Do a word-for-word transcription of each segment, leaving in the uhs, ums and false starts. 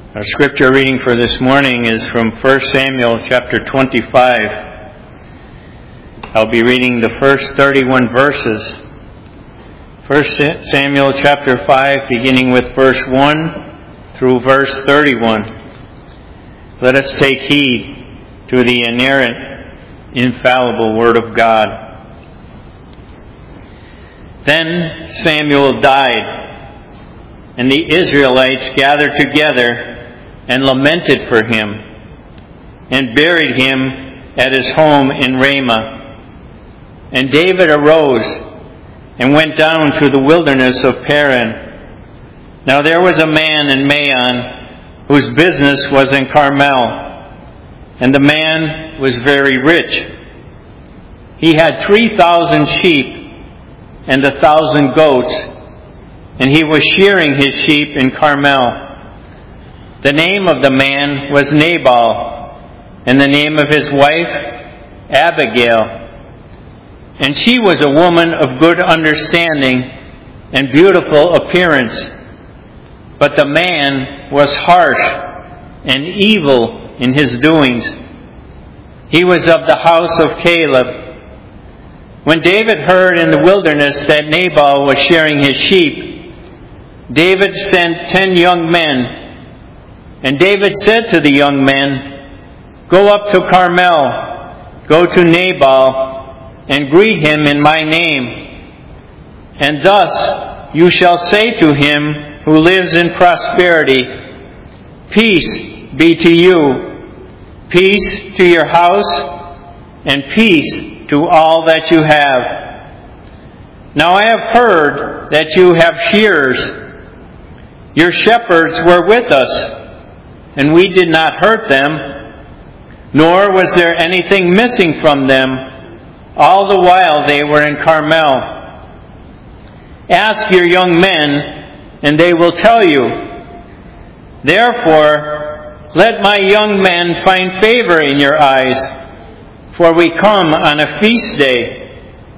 Our scripture reading for this morning is from First Samuel chapter twenty-five. I'll be reading the first thirty-one verses. First Samuel chapter five, beginning with verse one through verse thirty-one. Let us take heed to the inerrant, infallible Word of God. Then Samuel died, and the Israelites gathered together and lamented for him, and buried him at his home in Ramah. And David arose and went down to the wilderness of Paran. Now there was a man in Maon whose business was in Carmel, and the man was very rich. He had three thousand sheep and a thousand goats, and he was shearing his sheep in Carmel. The name of the man was Nabal, and the name of his wife Abigail. And she was a woman of good understanding and beautiful appearance. But the man was harsh and evil in his doings. He was of the house of Caleb. When David heard in the wilderness that Nabal was shearing his sheep, David sent ten young men. And David said to the young men, "Go up to Carmel, go to Nabal, and greet him in my name. And thus you shall say to him who lives in prosperity, 'Peace be to you, peace to your house, and peace to all that you have.' Now I have heard that you have shearers. Your shepherds were with us, and we did not hurt them, nor was there anything missing from them all the while they were in Carmel. Ask your young men, and they will tell you. Therefore, let my young men find favor in your eyes, for we come on a feast day.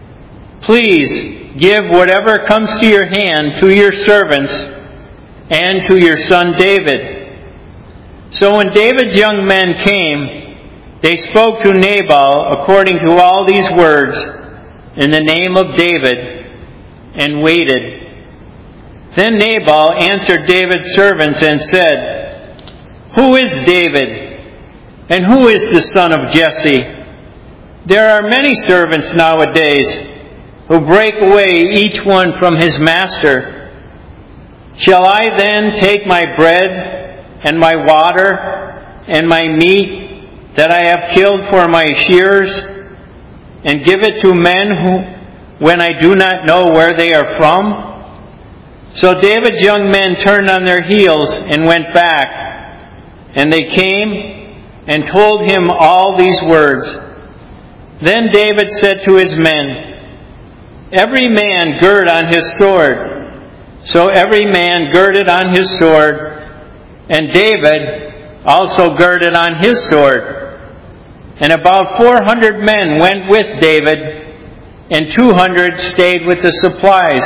Please give whatever comes to your hand to your servants and to your son David." So when David's young men came, they spoke to Nabal according to all these words in the name of David, and waited. Then Nabal answered David's servants and said, "Who is David, and who is the son of Jesse? There are many servants nowadays who break away each one from his master. Shall I then take my bread and my water and my meat that I have killed for my shearers, and give it to men who, when I do not know where they are from?" So David's young men turned on their heels and went back, and they came and told him all these words. Then David said to his men, "Every man gird on his sword." So every man girded on his sword, and David also girded on his sword. And about four hundred men went with David, and two hundred stayed with the supplies.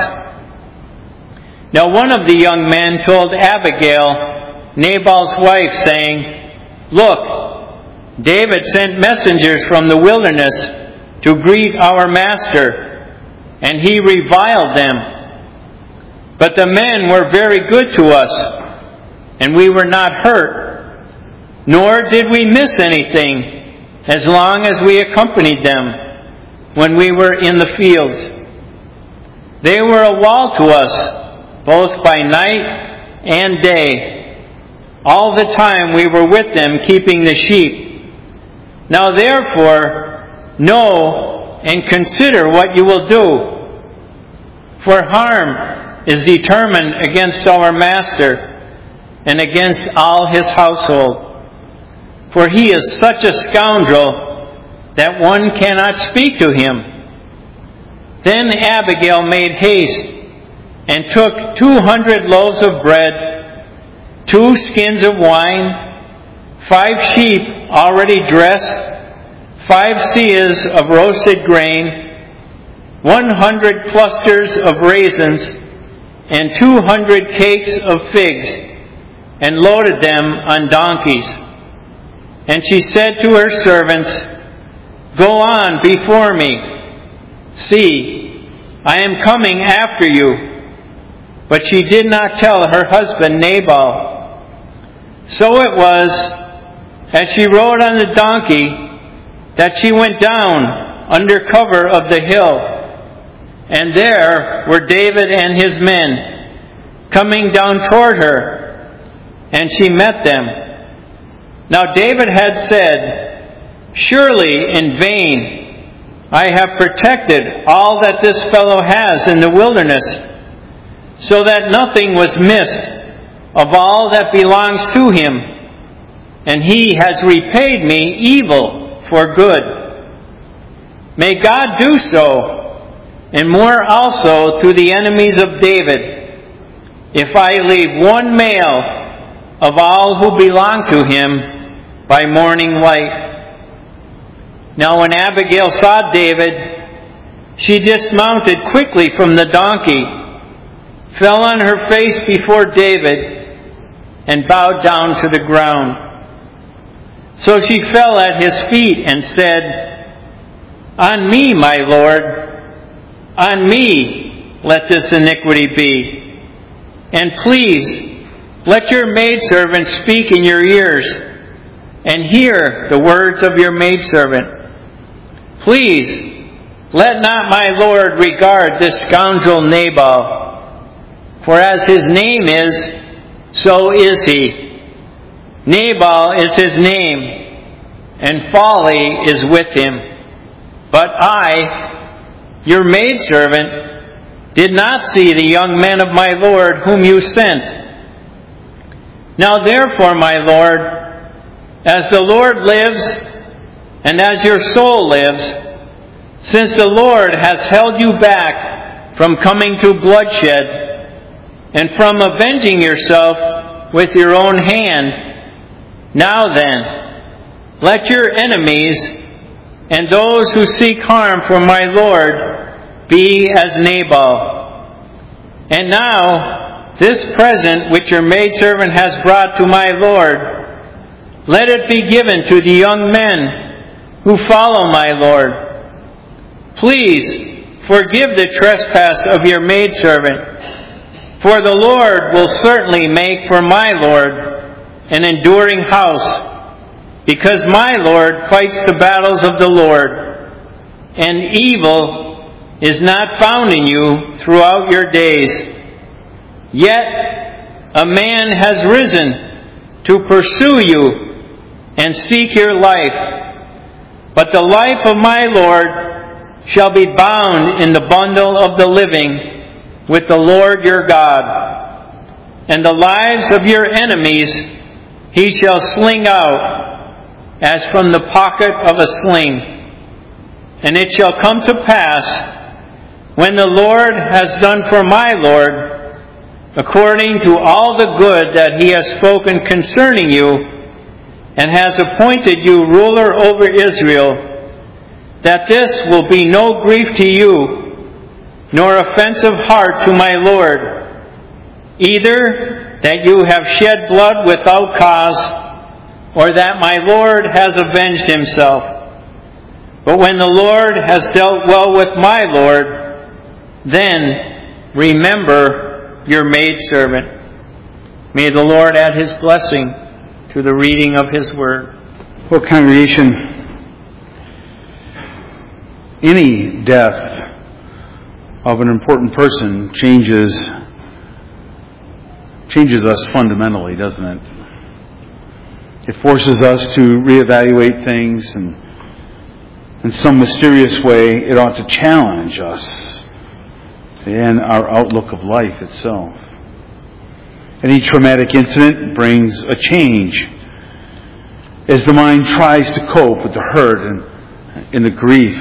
Now one of the young men told Abigail, Nabal's wife, saying, "Look, David sent messengers from the wilderness to greet our master, and he reviled them. But the men were very good to us, and we were not hurt, nor did we miss anything as long as we accompanied them when we were in the fields. They were a wall to us, both by night and day, all the time we were with them keeping the sheep. Now therefore, know and consider what you will do, for harm is determined against our master and against all his household. For he is such a scoundrel that one cannot speak to him." Then Abigail made haste and took two hundred loaves of bread, two skins of wine, five sheep already dressed, five seahs of roasted grain, one hundred clusters of raisins, and two hundred cakes of figs, and loaded them on donkeys. And she said to her servants, "Go on before me. See, I am coming after you." But she did not tell her husband Nabal. So it was, as she rode on the donkey, that she went down under cover of the hill. And there were David and his men coming down toward her, and she met them. Now David had said, "Surely in vain I have protected all that this fellow has in the wilderness, so that nothing was missed of all that belongs to him, and he has repaid me evil for good. May God do so, and more also to the enemies of David, if I leave one male of all who belong to him by morning light." Now when Abigail saw David, she dismounted quickly from the donkey, fell on her face before David, and bowed down to the ground. So she fell at his feet and said, "On me, my Lord, on me let this iniquity be. And please, let your maidservant speak in your ears, and hear the words of your maidservant. Please, let not my Lord regard this scoundrel Nabal, for as his name is, so is he. Nabal is his name, and folly is with him. But I, your maidservant, did not see the young men of my Lord whom you sent. Now therefore, my Lord, as the Lord lives, and as your soul lives, since the Lord has held you back from coming to bloodshed, and from avenging yourself with your own hand, now then, let your enemies and those who seek harm for my Lord be as Nabal. And now, this present which your maidservant has brought to my Lord, let it be given to the young men who follow my Lord. Please forgive the trespass of your maidservant, for the Lord will certainly make for my Lord an enduring house, because my Lord fights the battles of the Lord, and evil is not found in you throughout your days. Yet a man has risen to pursue you and seek your life, but the life of my Lord shall be bound in the bundle of the living with the Lord your God, and the lives of your enemies he shall sling out as from the pocket of a sling. And it shall come to pass, when the Lord has done for my Lord, according to all the good that he has spoken concerning you, and has appointed you ruler over Israel, that this will be no grief to you, nor offensive heart to my Lord, either that you have shed blood without cause, or that my Lord has avenged himself. But when the Lord has dealt well with my Lord, then remember your maidservant." May the Lord add his blessing to the reading of his word. Well, congregation, any death of an important person changes changes us fundamentally, doesn't it? It forces us to reevaluate things, and in some mysterious way, it ought to challenge us and our outlook of life itself. Any traumatic incident brings a change as the mind tries to cope with the hurt and, and the grief.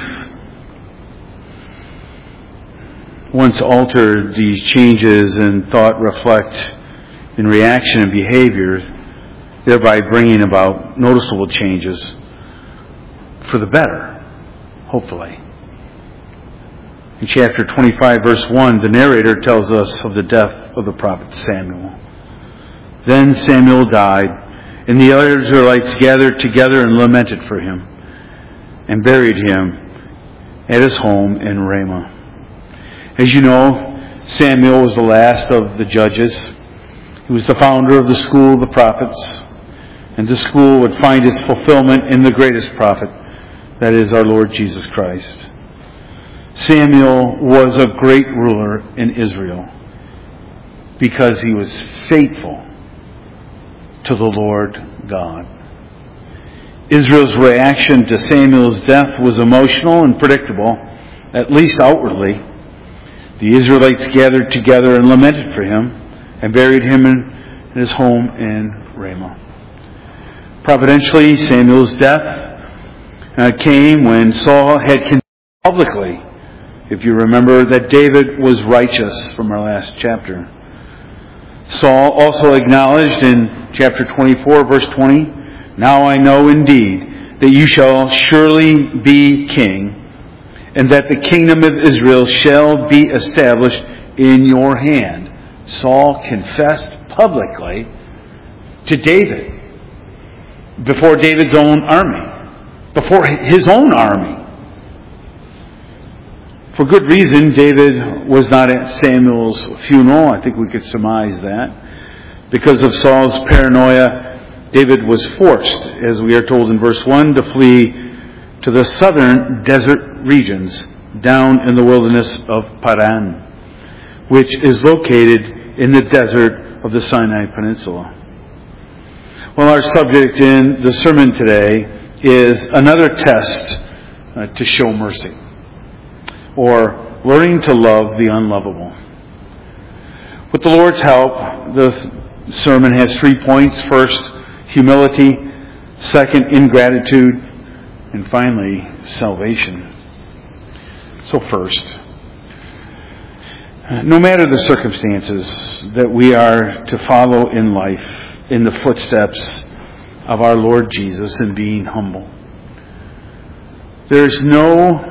Once altered, these changes in thought reflect in reaction and behavior, thereby bringing about noticeable changes for the better, hopefully. In chapter twenty-five, verse one, the narrator tells us of the death of the prophet Samuel. Then Samuel died, and the Israelites gathered together and lamented for him, and buried him at his home in Ramah. As you know, Samuel was the last of the judges. He was the founder of the school of the prophets, and the school would find its fulfillment in the greatest prophet, that is our Lord Jesus Christ. Samuel was a great ruler in Israel because he was faithful to the Lord God. Israel's reaction to Samuel's death was emotional and predictable, at least outwardly. The Israelites gathered together and lamented for him and buried him in his home in Ramah. Providentially, Samuel's death uh, came when Saul had confessed publicly, if you remember, that David was righteous from our last chapter. Saul also acknowledged in chapter twenty-four, verse twenty, "Now I know indeed that you shall surely be king, and that the kingdom of Israel shall be established in your hand." Saul confessed publicly to David before David's own army, before his own army. For good reason, David was not at Samuel's funeral. I think we could surmise that. Because of Saul's paranoia, David was forced, as we are told in verse one, to flee to the southern desert regions down in the wilderness of Paran, which is located in the desert of the Sinai Peninsula. Well, our subject in the sermon today is another test uh, to show mercy, or learning to love the unlovable. With the Lord's help, the sermon has three points. First, humility. Second, ingratitude. And finally, salvation. So first, no matter the circumstances that we are to follow in life in the footsteps of our Lord Jesus in being humble, there is no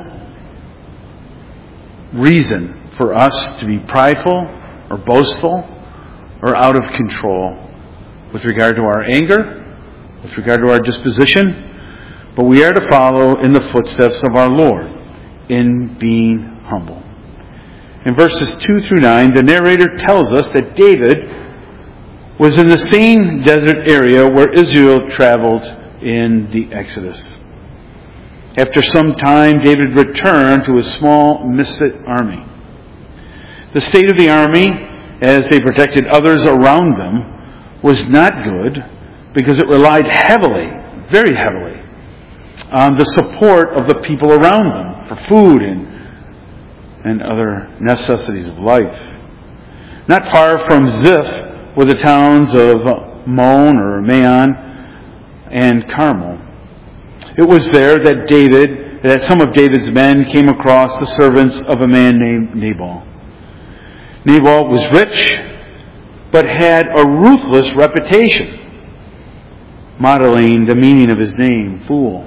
reason for us to be prideful or boastful or out of control with regard to our anger, with regard to our disposition, but we are to follow in the footsteps of our Lord in being humble. In verses two through nine, the narrator tells us that David was in the same desert area where Israel traveled in the Exodus. After some time, David returned to his small misfit army. The state of the army, as they protected others around them, was not good because it relied heavily, very heavily, on the support of the people around them for food and, and other necessities of life. Not far from Ziph were the towns of Mon or Maon and Carmel. It was there that David, that some of David's men came across the servants of a man named Nabal. Nabal was rich, but had a ruthless reputation, modeling the meaning of his name, fool.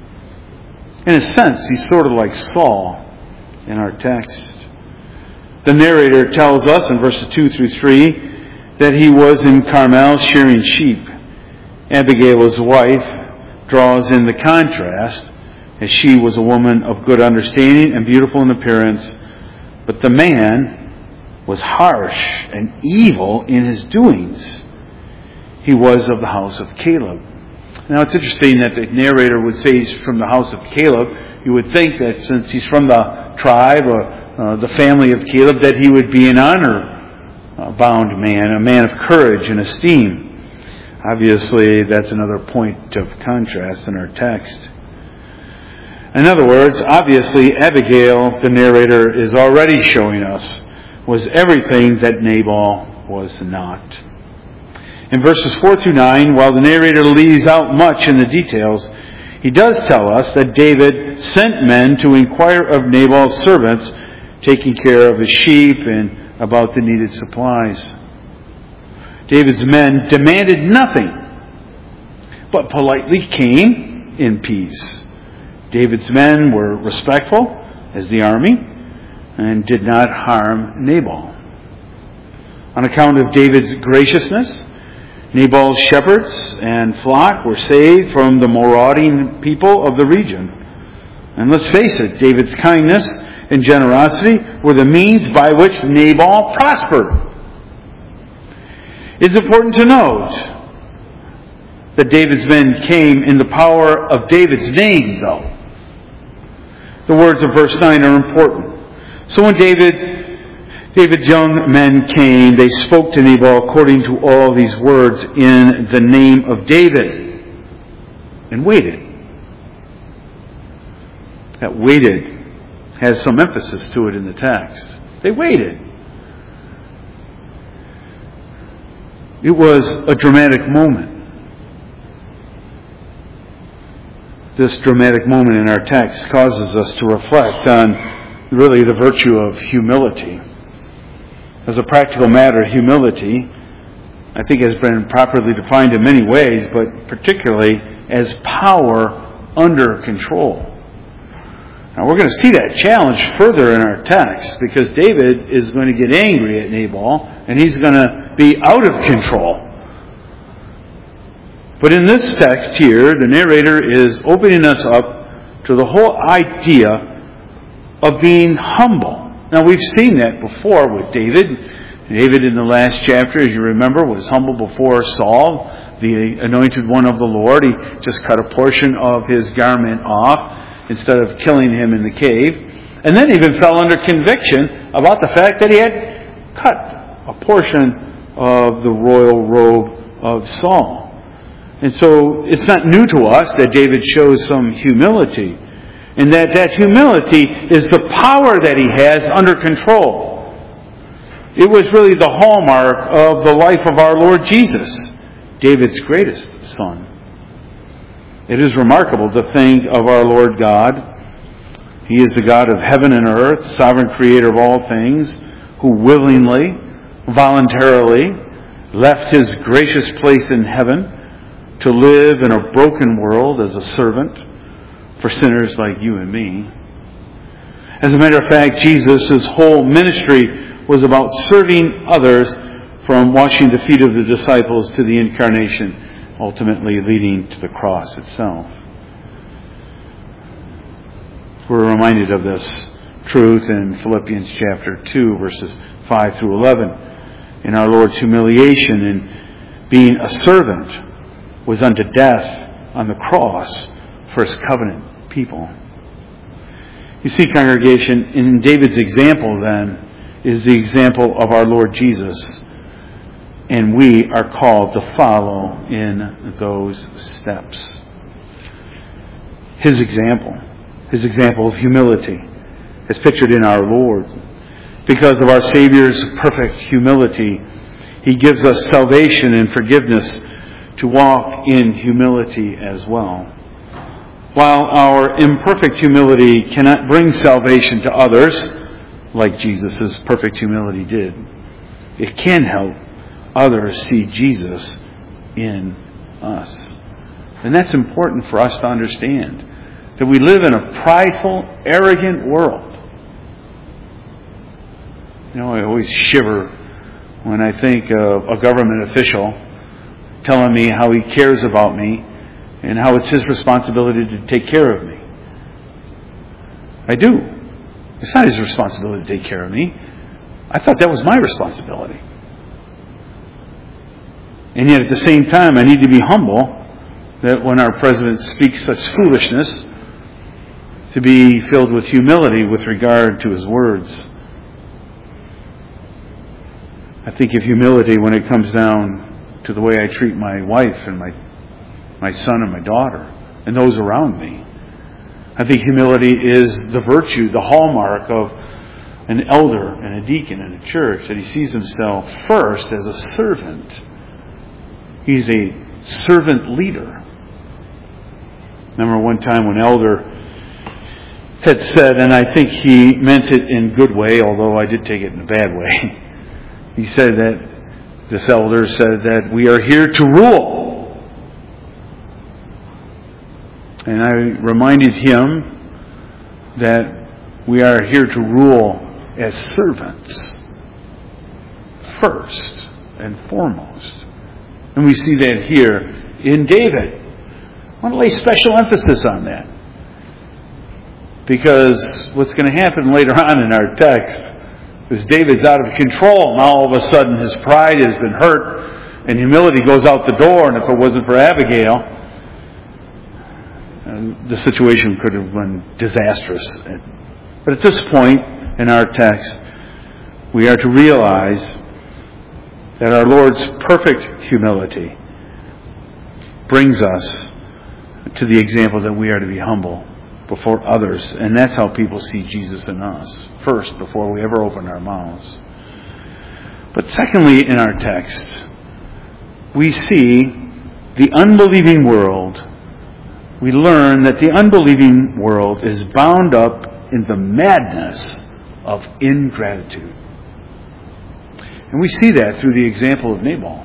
In a sense, he's sort of like Saul in our text. The narrator tells us in verses two through three that he was in Carmel shearing sheep. Abigail's wife draws in the contrast, as she was a woman of good understanding and beautiful in appearance, but the man was harsh and evil in his doings. He was of the house of Caleb. Now it's interesting that the narrator would say he's from the house of Caleb. You would think that since he's from the tribe or uh, the family of Caleb, that he would be an honor-bound man, a man of courage and esteem. Obviously, that's another point of contrast in our text. In other words, obviously, Abigail, the narrator is already showing us, was everything that Nabal was not. In verses four through nine, while the narrator leaves out much in the details, he does tell us that David sent men to inquire of Nabal's servants, taking care of his sheep and about the needed supplies. David's men demanded nothing, but politely came in peace. David's men were respectful as the army and did not harm Nabal. On account of David's graciousness, Nabal's shepherds and flock were saved from the marauding people of the region. And let's face it, David's kindness and generosity were the means by which Nabal prospered. It's important to note that David's men came in the power of David's name, though. The words of verse nine are important. So when David David's young men came, they spoke to Nabal according to all these words in the name of David, and waited. That waited has some emphasis to it in the text. They waited. It was a dramatic moment. This dramatic moment in our text causes us to reflect on really the virtue of humility. As a practical matter, humility, I think, has been properly defined in many ways, but particularly as power under control. Now, we're going to see that challenge further in our text, because David is going to get angry at Nabal, and he's going to be out of control. But in this text here, the narrator is opening us up to the whole idea of being humble. Now, we've seen that before with David. David, in the last chapter, as you remember, was humble before Saul, the anointed one of the Lord. He just cut a portion of his garment off instead of killing him in the cave. And then even fell under conviction about the fact that he had cut a portion of the royal robe of Saul. And so it's not new to us that David shows some humility. And that that humility is the power that he has under control. It was really the hallmark of the life of our Lord Jesus, David's greatest son. It is remarkable to think of our Lord God. He is the God of heaven and earth, sovereign creator of all things, who willingly, voluntarily left his gracious place in heaven to live in a broken world as a servant for sinners like you and me. As a matter of fact, Jesus' whole ministry was about serving others, from washing the feet of the disciples to the incarnation, ultimately leading to the cross itself. We're reminded of this truth in Philippians chapter two, verses five through eleven. In our Lord's humiliation in being a servant was unto death on the cross for His covenant people. You see, congregation, in David's example then is the example of our Lord Jesus, and we are called to follow in those steps. His example, His example of humility is pictured in our Lord. Because of our Savior's perfect humility, He gives us salvation and forgiveness to walk in humility as well. While our imperfect humility cannot bring salvation to others, like Jesus' perfect humility did, it can help others see Jesus in us. And that's important for us to understand, that we live in a prideful, arrogant world. You know, I always shiver when I think of a government official telling me how he cares about me and how it's his responsibility to take care of me. I do. It's not his responsibility to take care of me. I thought that was my responsibility. And yet at the same time, I need to be humble that when our president speaks such foolishness, to be filled with humility with regard to his words. I think of humility when it comes down to the way I treat my wife and my my son and my daughter and those around me. I think humility is the virtue, the hallmark of an elder and a deacon in a church, that he sees himself first as a servant. He's a servant leader. Remember one time when elder had said, and I think he meant it in a good way, although I did take it in a bad way. He said that, this elder said that we are here to rule. And I reminded him that we are here to rule as servants, first and foremost. And And we see that here in David. I want to lay special emphasis on that. Because what's going to happen later on in our text is David's out of control. And all of a sudden his pride has been hurt and humility goes out the door. And if it wasn't for Abigail, the situation could have been disastrous. But at this point in our text, we are to realize that our Lord's perfect humility brings us to the example that we are to be humble before others. And that's how people see Jesus in us, first, before we ever open our mouths. But secondly, in our text, we see the unbelieving world. We learn that the unbelieving world is bound up in the madness of ingratitude. And we see that through the example of Nabal.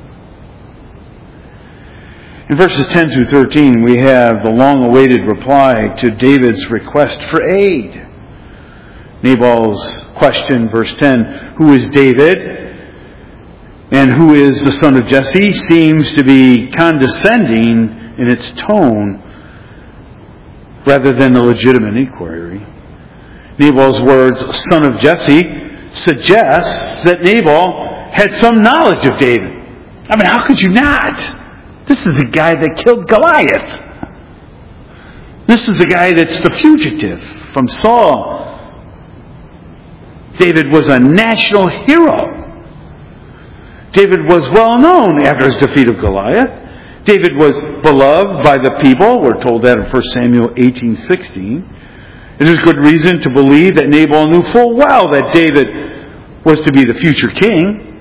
In verses ten through thirteen, we have the long-awaited reply to David's request for aid. Nabal's question, verse ten, who is David and who is the son of Jesse, seems to be condescending in its tone rather than a legitimate inquiry. Nabal's words, son of Jesse, suggests that Nabal had some knowledge of David. I mean, how could you not? This is the guy that killed Goliath. This is the guy that's the fugitive from Saul. David was a national hero. David was well known after his defeat of Goliath. David was beloved by the people. We're told that in First Samuel eighteen sixteen. It is good reason to believe that Nabal knew full well that David was to be the future king.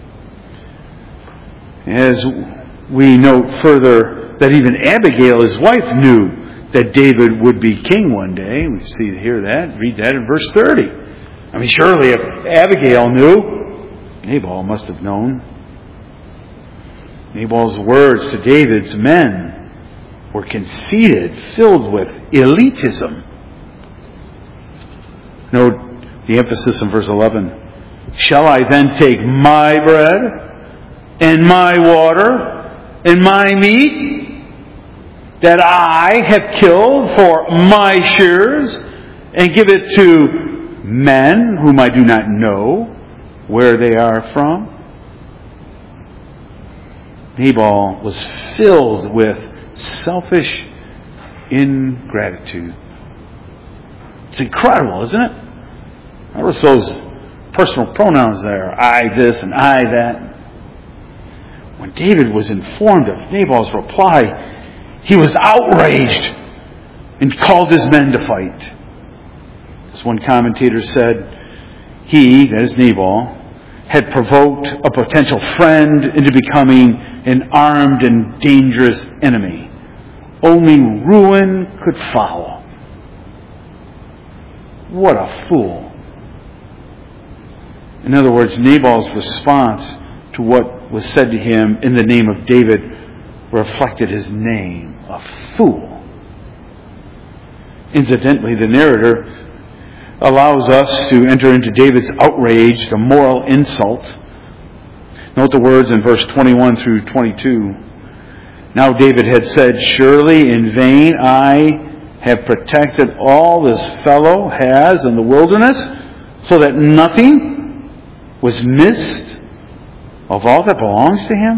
As we note further that even Abigail, his wife, knew that David would be king one day. We see hear that, read that in verse thirty. I mean, surely if Abigail knew, Nabal must have known. Nabal's words to David's men were conceited, filled with elitism. Note the emphasis in verse eleven. Shall I then take my bread and my water and my meat that I have killed for my shears and give it to men whom I do not know where they are from? Nabal was filled with selfish ingratitude. It's incredible, isn't it? Notice those personal pronouns there. I this and I that. When David was informed of Nabal's reply, he was outraged and called his men to fight. As one commentator said, he, that is Nabal, had provoked a potential friend into becoming an armed and dangerous enemy. Only ruin could follow. What a fool. In other words, Nabal's response to what was said to him in the name of David reflected his name, a fool. Incidentally, the narrator allows us to enter into David's outrage, the moral insult. Note the words in verse twenty-one through twenty-two. Now David had said, surely in vain I have protected all this fellow has in the wilderness, so that nothing was missed of all that belongs to him.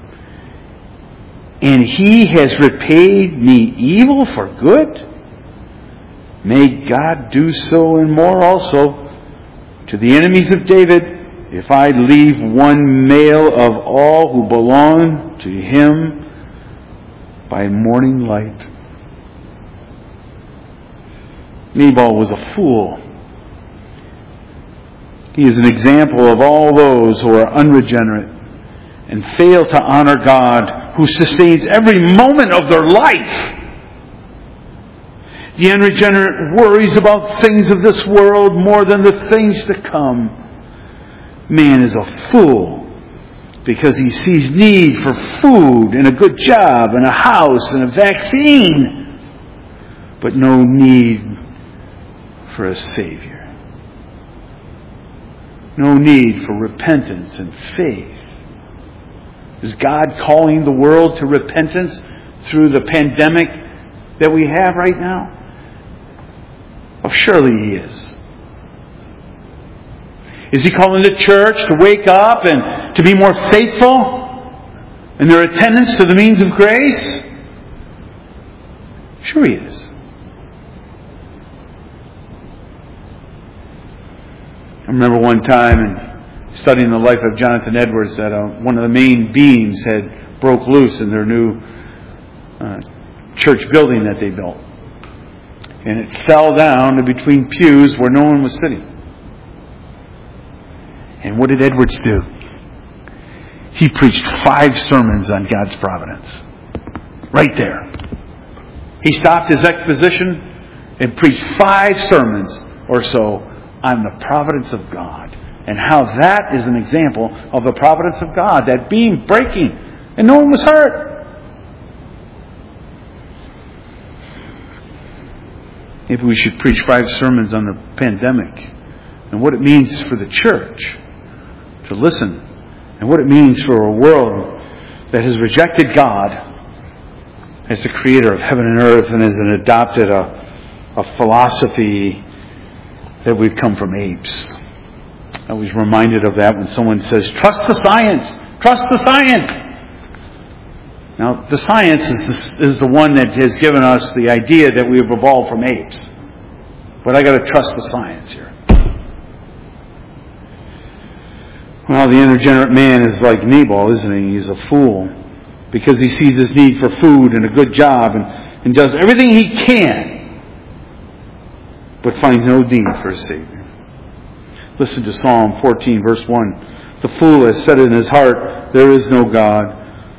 And he has repaid me evil for good. May God do so and more also to the enemies of David, if I leave one male of all who belong to him by morning light. Nabal was a fool. He is an example of all those who are unregenerate and fail to honor God, who sustains every moment of their life. The unregenerate worries about things of this world more than the things to come. Man is a fool because he sees need for food and a good job and a house and a vaccine, but no need for a Savior. No need for repentance and faith. Is God calling the world to repentance through the pandemic that we have right now? Oh, surely He is. Is He calling the church to wake up and to be more faithful in their attendance to the means of grace? Sure He is. I remember one time in studying the life of Jonathan Edwards that uh, one of the main beams had broke loose in their new uh, church building that they built. And it fell down to between pews where no one was sitting. And what did Edwards do? He preached five sermons on God's providence. Right there. He stopped his exposition and preached five sermons or so on the providence of God. And how that is an example of the providence of God. That beam breaking and no one was hurt. Maybe we should preach five sermons on the pandemic and what it means for the church to listen, and what it means for a world that has rejected God as the creator of heaven and earth and has adopted a, a philosophy that we've come from apes. I was reminded of that when someone says, trust the science, trust the science. Now, the science is the, is the one that has given us the idea that we have evolved from apes. But I got to trust the science here. Well, the unregenerate man is like Nabal, isn't he? He's a fool because he sees his need for food and a good job and, and does everything he can, but finds no need for a Savior. Listen to Psalm fourteen, verse one. The fool has said in his heart, there is no God.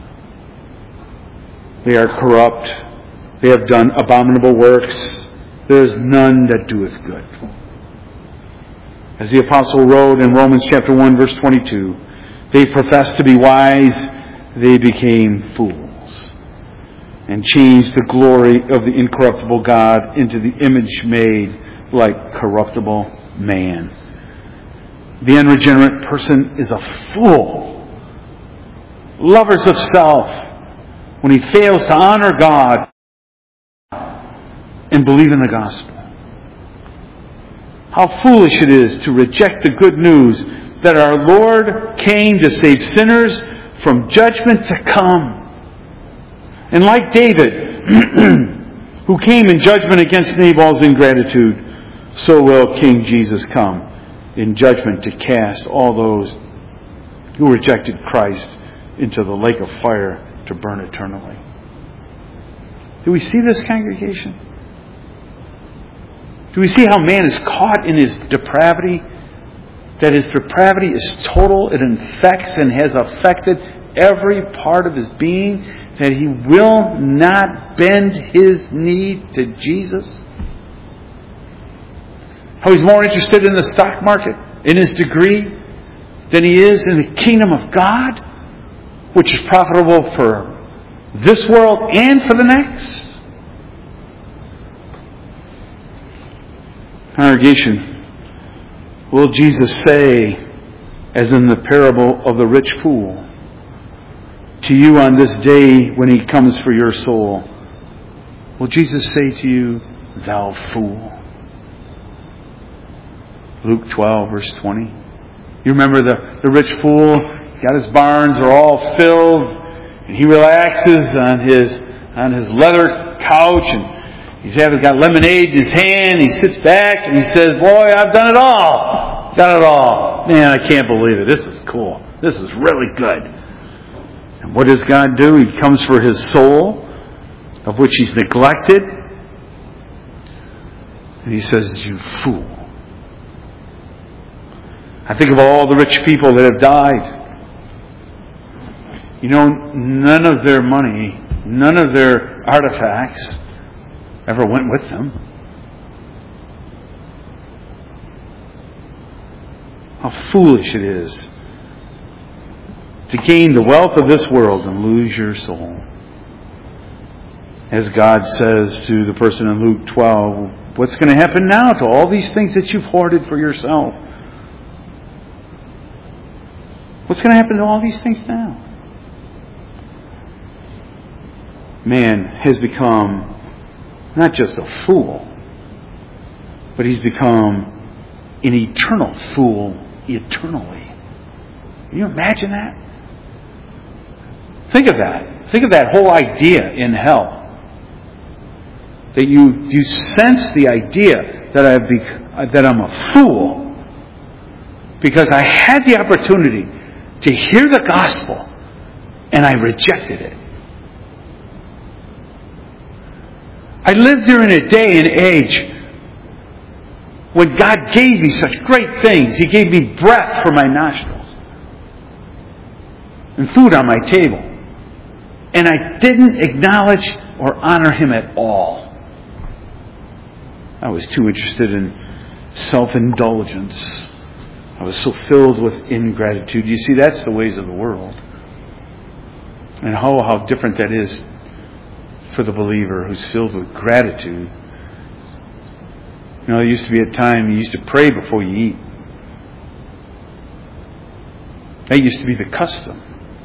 They are corrupt. They have done abominable works. There is none that doeth good. As the apostle wrote in Romans chapter one, verse twenty-two, they professed to be wise, they became fools, and changed the glory of the incorruptible God into the image made like corruptible man. The unregenerate person is a fool, lovers of self, when he fails to honor God and believe in the gospel. How foolish it is to reject the good news that our Lord came to save sinners from judgment to come. And like David, who came in judgment against Nabal's ingratitude, so will King Jesus come in judgment to cast all those who rejected Christ into the lake of fire to burn eternally. Do we see this, congregation? Do we see how man is caught in his depravity? That his depravity is total, it infects and has affected every part of his being, that he will not bend his knee to Jesus? How he's more interested in the stock market, in his degree, than he is in the kingdom of God, which is profitable for this world and for the next. Congregation, will Jesus say, as in the parable of the rich fool, to you on this day when he comes for your soul, will Jesus say to you, thou fool? Luke twelve, verse twenty. You remember the, the rich fool? He got his barns are all filled, and he relaxes on his on his leather couch, and he's having got lemonade in his hand. He sits back and he says, boy, I've done it all. Done it all. Man, I can't believe it. This is cool. This is really good. And what does God do? He comes for his soul, of which he's neglected. And he says, you fool. I think of all the rich people that have died. You know, none of their money, none of their artifacts ever went with them. How foolish it is to gain the wealth of this world and lose your soul. As God says to the person in Luke twelve, what's going to happen now to all these things that you've hoarded for yourself? What's going to happen to all these things now? man has become not just a fool, but he's become an eternal fool eternally. Can you imagine that? Think of that. Think of that whole idea in hell. That you, you sense the idea that, I've bec- that I'm a fool because I had the opportunity to hear the gospel and I rejected it. I lived during a day and age when God gave me such great things. He gave me breath for my nostrils and food on my table. And I didn't acknowledge or honor Him at all. I was too interested in self-indulgence. I was so filled with ingratitude. You see, that's the ways of the world. And how, how different that is for the believer who's filled with gratitude. You know, there used to be a time you used to pray before you eat. That used to be the custom.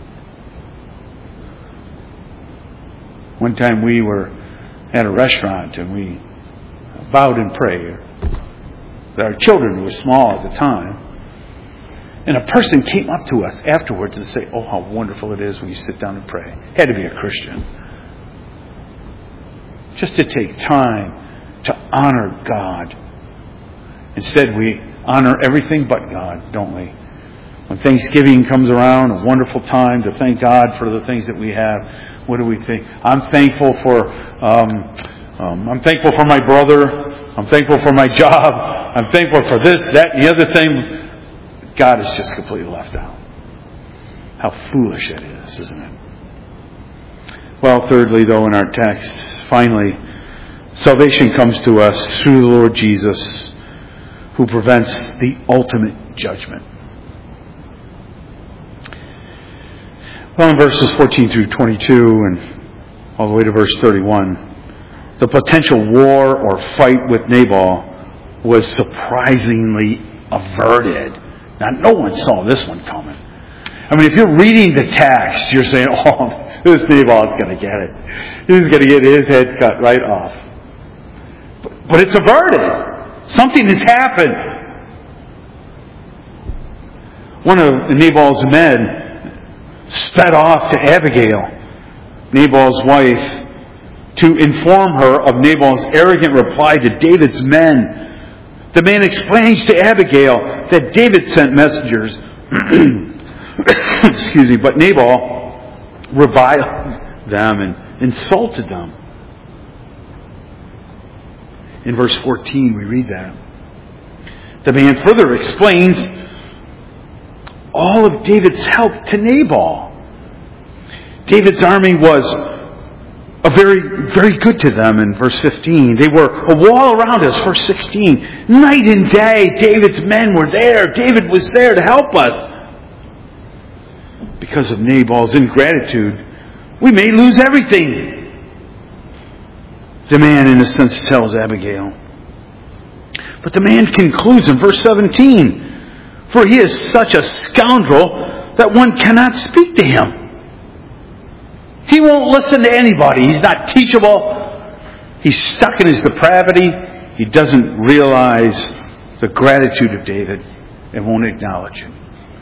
One time we were at a restaurant and we bowed in prayer. Our children were small at the time. And a person came up to us afterwards and said, "Oh, how wonderful it is when you sit down and pray." Had to be a Christian. Just to take time to honor God. Instead, we honor everything but God, don't we? When Thanksgiving comes around, a wonderful time to thank God for the things that we have. What do we think? I'm thankful for um, um, I'm thankful for my brother. I'm thankful for my job. I'm thankful for this, that, and the other thing. God is just completely left out. How foolish it is, isn't it? Well, thirdly, though, in our text, finally, salvation comes to us through the Lord Jesus, who prevents the ultimate judgment. Well, in verses fourteen through twenty-two and all the way to verse thirty-one, the potential war or fight with Nabal was surprisingly averted. Now, no one saw this one coming. I mean, if you're reading the text, you're saying, "Oh, this Nabal's going to get it. He's going to get his head cut right off." But, but it's averted. Something has happened. One of Nabal's men sped off to Abigail, Nabal's wife, to inform her of Nabal's arrogant reply to David's men. The man explains to Abigail that David sent messengers, excuse me, but Nabal reviled them and insulted them. In verse fourteen, we read that. The man further explains all of David's help to Nabal. David's army was a very, very good to them in verse fifteen. They were a wall around us, verse sixteen. Night and day, David's men were there. David was there to help us. Because of Nabal's ingratitude, we may lose everything. The man, in a sense, tells Abigail. But the man concludes in verse seventeen, "For he is such a scoundrel that one cannot speak to him. He won't listen to anybody. He's not teachable. He's stuck in his depravity. He doesn't realize the gratitude of David and won't acknowledge him."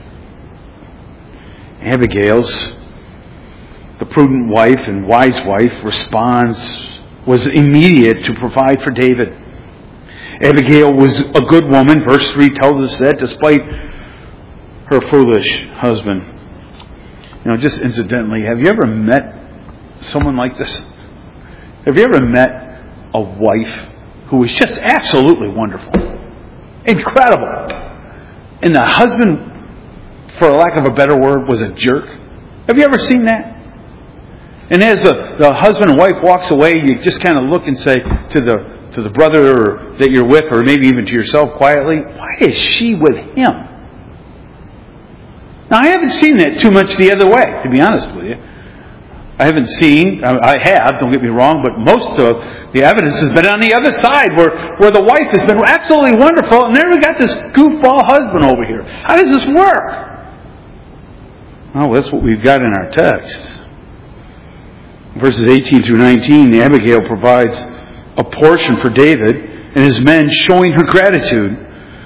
Abigail's, the prudent wife and wise wife, response was immediate to provide for David. Abigail was a good woman. Verse three tells us that, despite her foolish husband. You know, just incidentally, have you ever met someone like this? Have you ever met a wife who was just absolutely wonderful? Incredible. And the husband, for lack of a better word, was a jerk? Have you ever seen that? And as the, the husband and wife walks away, you just kind of look and say to the to the brother that you're with, or maybe even to yourself quietly, "Why is she with him?" Now, I haven't seen that too much the other way, to be honest with you. I haven't seen, I have, don't get me wrong, but most of the evidence has been on the other side, where, where the wife has been absolutely wonderful, and then we got this goofball husband over here. How does this work? Well, that's what we've got in our text. Verses eighteen through nineteen, Abigail provides a portion for David and his men, showing her gratitude.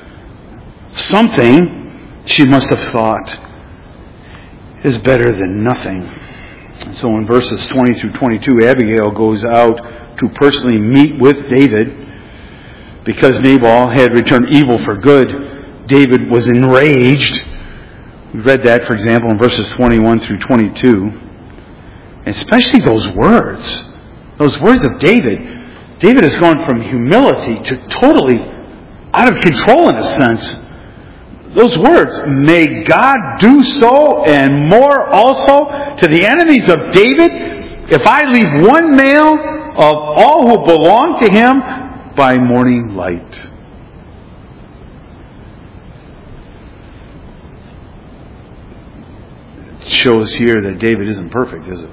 Something, she must have thought, is better than nothing. And so in verses twenty through twenty-two, Abigail goes out to personally meet with David. Because Nabal had returned evil for good, David was enraged. We read that, for example, in verses twenty-one through twenty-two. And especially those words. Those words of David. David has gone from humility to totally out of control in a sense. Those words, may God do so and more also to the enemies of David, if I leave one male of all who belong to him by morning light. It shows here that David isn't perfect, is it?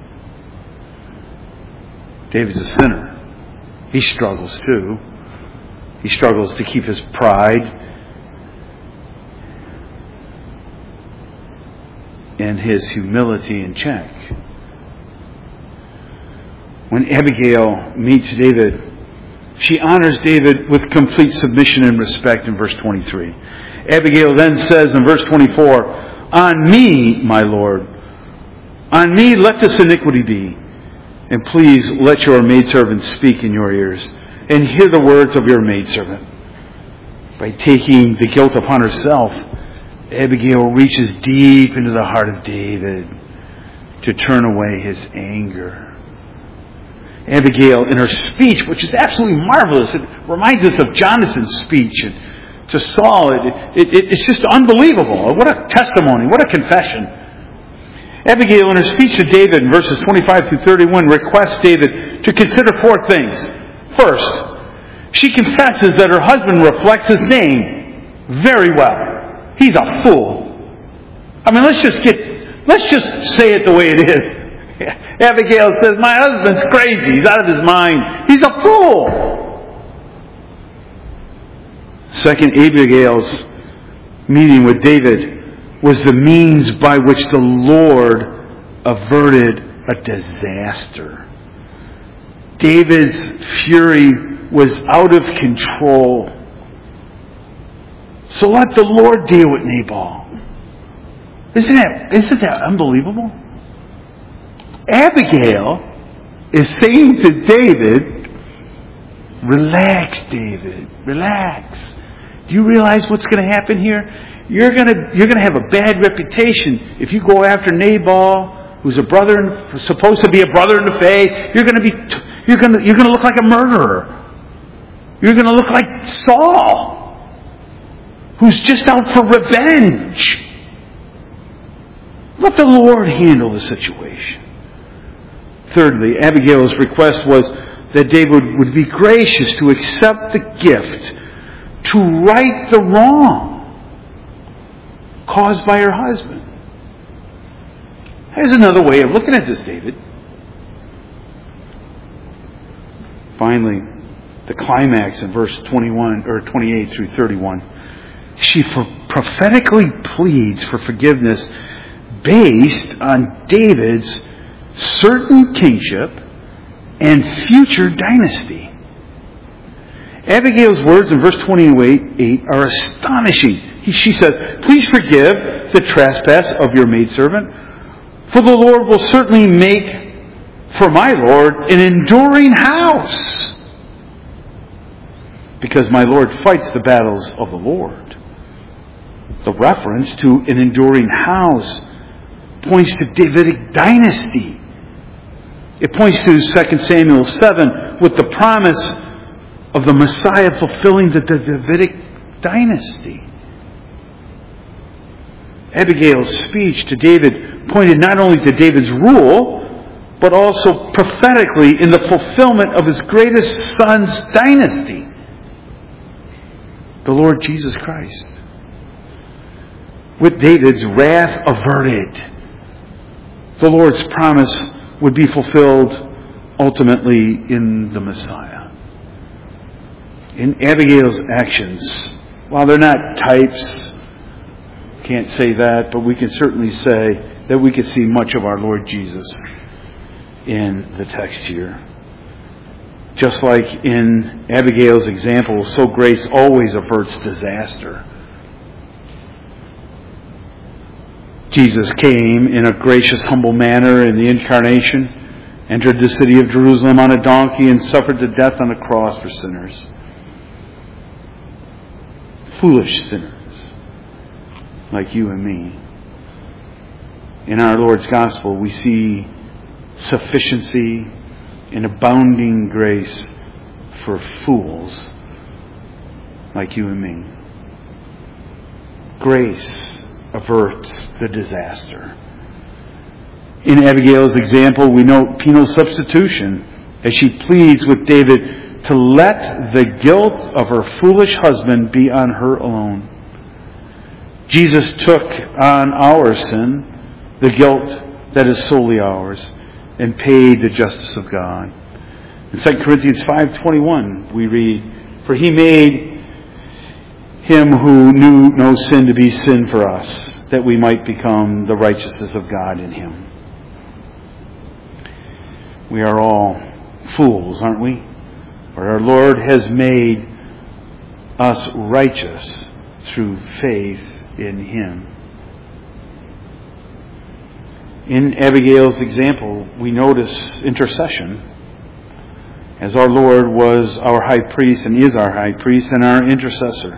David's a sinner. He struggles too. He struggles to keep his pride and his humility in check. When Abigail meets David, she honors David with complete submission and respect in verse twenty-three. Abigail then says in verse twenty-four, on me, my Lord, on me let this iniquity be, and please let your maidservant speak in your ears, and hear the words of your maidservant. By taking the guilt upon herself, Abigail reaches deep into the heart of David to turn away his anger. Abigail, in her speech, which is absolutely marvelous, it reminds us of Jonathan's speech and to Saul. It, it, it's just unbelievable. What a testimony. What a confession. Abigail, in her speech to David, in verses twenty-five through thirty-one, requests David to consider four things. First, she confesses that her husband reflects his name very well. He's a fool. I mean, let's just get, let's just say it the way it is. Abigail says, my husband's crazy. He's out of his mind. He's a fool. Second, Abigail's meeting with David was the means by which the Lord averted a disaster. David's fury was out of control. So let the Lord deal with Nabal. Isn't that, isn't that unbelievable? Abigail is saying to David, relax, David, relax. Do you realize what's going to happen here? You're going to, you're going to have a bad reputation if you go after Nabal, who's a brother, in, supposed to be a brother in the faith. You're going to be, you're going to, you're going to look like a murderer. You're going to look like Saul, who's just out for revenge. Let the Lord handle the situation. Thirdly, Abigail's request was that David would be gracious to accept the gift to right the wrong caused by her husband. Here's another way of looking at this, David. Finally, the climax in verse twenty-one or twenty-eight through thirty-one. She prophetically pleads for forgiveness based on David's certain kingship and future dynasty. Abigail's words in verse twenty-eight are astonishing. She says, please forgive the trespass of your maidservant, for the Lord will certainly make for my Lord an enduring house, because my Lord fights the battles of the Lord. The reference to an enduring house points to Davidic dynasty. It points to Second Samuel seven with the promise of the Messiah fulfilling the Davidic dynasty. Abigail's speech to David pointed not only to David's rule, but also prophetically in the fulfillment of his greatest son's dynasty, the Lord Jesus Christ. With David's wrath averted, the Lord's promise would be fulfilled ultimately in the Messiah. In Abigail's actions, while they're not types, can't say that, but we can certainly say that we could see much of our Lord Jesus. in the text here. Just like in Abigail's example, so grace always averts disaster. Jesus came in a gracious, humble manner in the incarnation, entered the city of Jerusalem on a donkey, and suffered the death on a cross for sinners. Foolish sinners like you and me. In our Lord's gospel, we see sufficiency and abounding grace for fools like you and me. Grace averts the disaster. In Abigail's example, we note penal substitution as she pleads with David to let the guilt of her foolish husband be on her alone. Jesus took on our sin, the guilt that is solely ours, and paid the justice of God. In Second Corinthians five twenty-one, we read, "For he made him who knew no sin to be sin for us, that we might become the righteousness of God in him." We are all fools, aren't we? But our Lord has made us righteous through faith in him. In Abigail's example, we notice intercession, as our Lord was our high priest and is our high priest and our intercessor.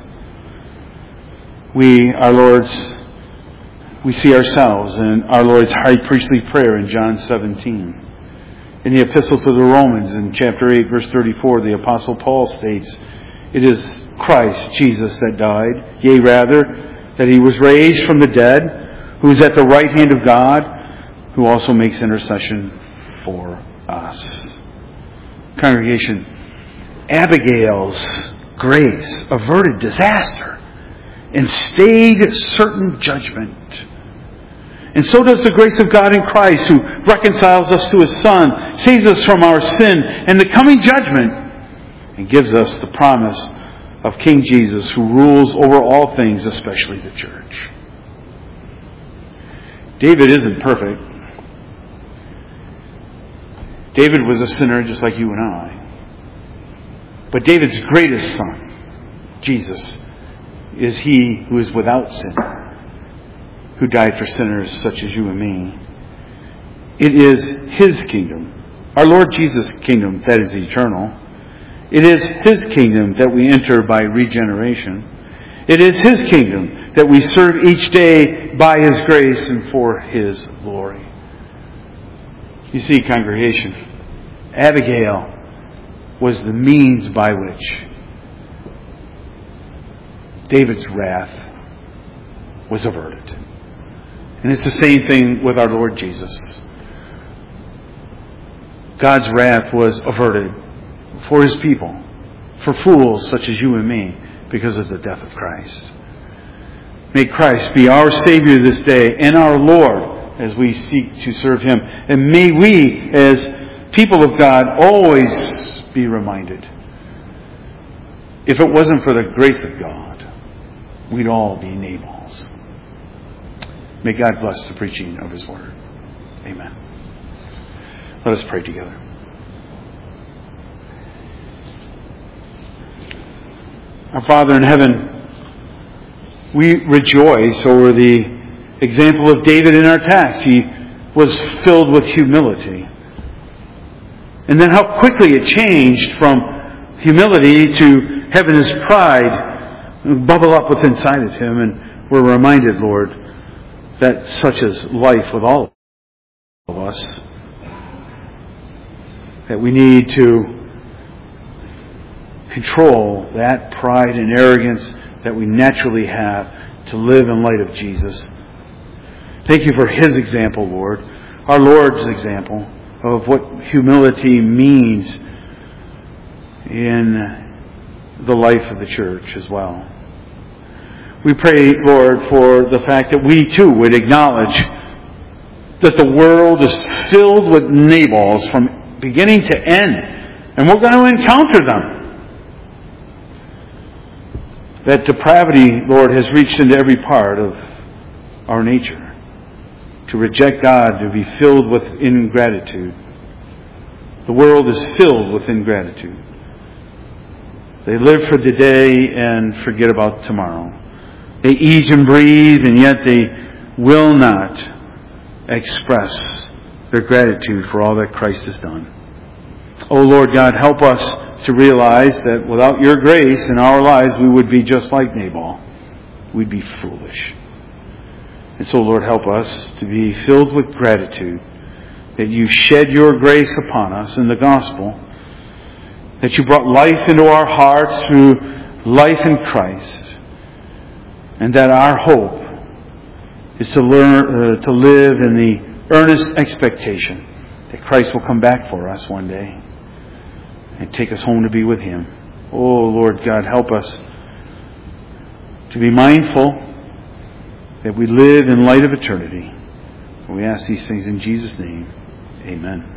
We, our Lord's, we see ourselves in our Lord's high priestly prayer in John seventeen. In the Epistle to the Romans, in chapter eight, verse thirty-four, the Apostle Paul states, "It is Christ Jesus that died, yea, rather, that he was raised from the dead, who is at the right hand of God, who also makes intercession for us." Congregation, Abigail's grace averted disaster and stayed certain judgment. And so does the grace of God in Christ, who reconciles us to his Son, saves us from our sin and the coming judgment, and gives us the promise of King Jesus, who rules over all things, especially the church. David isn't perfect. David was a sinner just like you and I. But David's greatest son, Jesus, is he who is without sin, who died for sinners such as you and me. It is his kingdom, our Lord Jesus' kingdom, that is eternal. It is his kingdom that we enter by regeneration. It is his kingdom that we serve each day by his grace and for his glory. You see, congregation, Abigail was the means by which David's wrath was averted. And it's the same thing with our Lord Jesus. God's wrath was averted for his people, for fools such as you and me, because of the death of Christ. May Christ be our Savior this day and our Lord as we seek to serve him. And may we, as people of God, always be reminded, if it wasn't for the grace of God, we'd all be Nabals. May God bless the preaching of his word. Amen. Let us pray together. Our Father in heaven, we rejoice over the example of David in our text. He was filled with humility. And then how quickly it changed from humility to having his pride bubble up within inside of him. And we're reminded, Lord, that such is life with all of us. That we need to control that pride and arrogance that we naturally have to live in light of Jesus. Thank you for his example, Lord, our Lord's example of what humility means in the life of the church as well. We pray, Lord, for the fact that we too would acknowledge that the world is filled with Nabals from beginning to end, and we're going to encounter them. That depravity, Lord, has reached into every part of our nature. To reject God, to be filled with ingratitude, The world is filled with ingratitude. They live for the day and forget about tomorrow. They eat and breathe, and yet they will not express their gratitude for all that Christ has done. Oh Lord God, help us to realize that without your grace in our lives, we would be just like Nabal. We'd be foolish. And so, Lord, help us to be filled with gratitude that you shed your grace upon us in the gospel, that you brought life into our hearts through life in Christ, and that our hope is to learn uh, to live in the earnest expectation that Christ will come back for us one day and take us home to be with Him. Oh, Lord God, help us to be mindful that we live in light of eternity. We ask these things in Jesus' name. Amen.